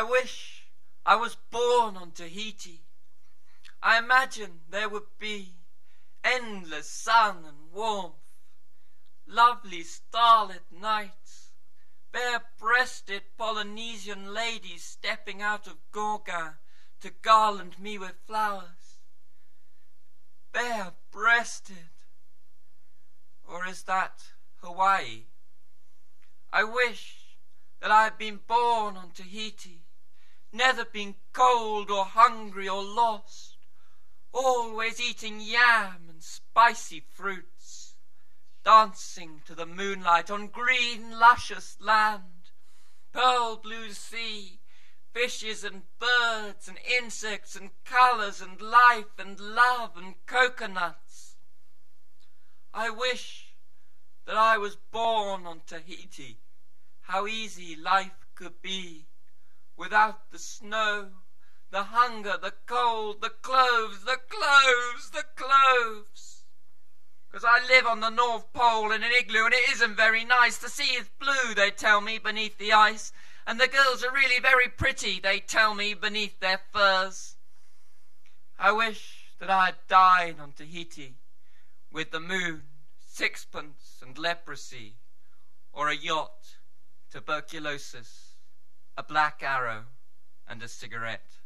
wish I was born on Tahiti. I imagine there would be endless sun and warmth, lovely starlit nights, bare-breasted Polynesian ladies stepping out of Gorga to garland me with flowers. Bare-breasted. Or is that Hawaii? I wish that I had been born on Tahiti, never been cold or hungry or lost, always eating yam and spicy fruits, dancing to the moonlight on green luscious land, pearl blue sea, fishes and birds and insects and colours and life and love and coconuts. I wish that I was born on Tahiti. How easy life could be without the snow, the hunger, the cold, the cloves, the cloves, the cloves. 'Cause I live on the North Pole in an igloo, and it isn't very nice. The sea is blue, they tell me, beneath the ice, and the girls are really very pretty, they tell me, beneath their furs. I wish that I had died on Tahiti with the moon, sixpence and leprosy, or a yacht, tuberculosis, a black arrow, and a cigarette.